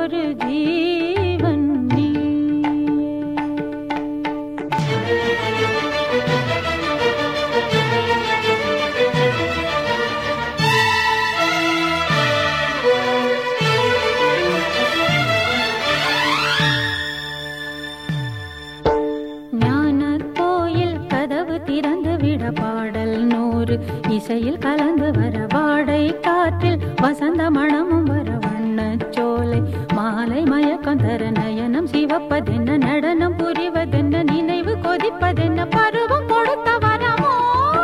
எனக்கொரு ஜீவன் நீ. திறந்து விட பாடல் 100 இசையில் கலந்து வர வாடை காற்றில் வசந்த மணமும் வர வண்ணச்சோலை மாலை மயக்கம் தர நயனம் சிவப்பதென்ன நடனம் புரிவதென்ன நினைவு கொதிப்பதென்ன பருவம் கொடுத்த வரமோ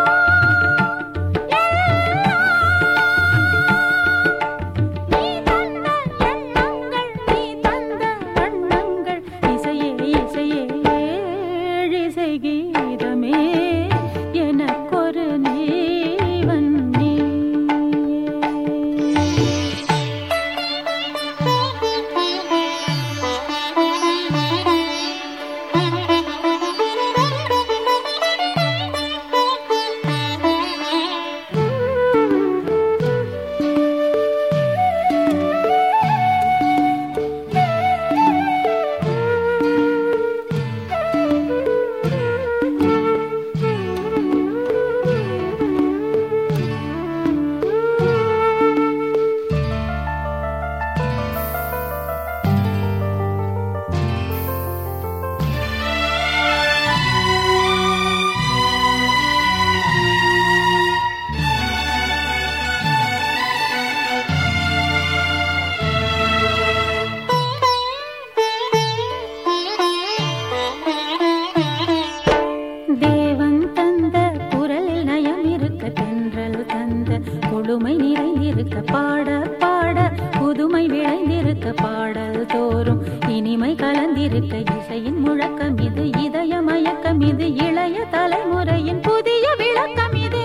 நீ தந்த எண்ணங்கள் நீ தந்த வண்ணங்கள் இசையே இசையே இசை கீதமே எனக்கொரு நீவன் நீ. கொடுமை நிறைந்திருக்க பாட பாட புதுமை விளைந்திருக்க பாடல் தோறும் இனிமை கலந்திருக்க இசையின் முழக்கம் இது இதய மயக்கம் இது இளைய தலைமுறையின் புதிய விளக்கம் இது.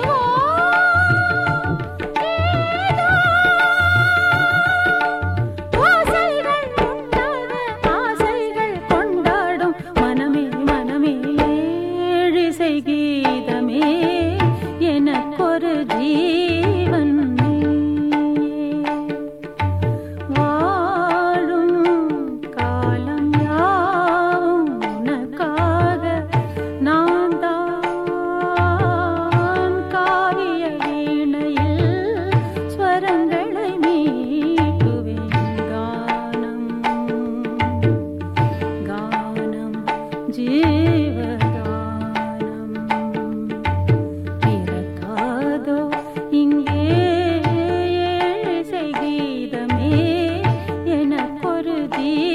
ஆசைகள் கொண்டாடும் மனமே மனமே இசை கீதமே எனக்கொரு ஜீவன் நீ. வாழும் காலம் யாவும் உனக்காக நான் தான் காவிய வீணையில் ஸ்வரங்களை மீட்டுவேன். கானம் கானம் ஜீவகானம் பிறக்காதோ இங்கே இசை கீதமே எனக்கொரு ஜீவன்.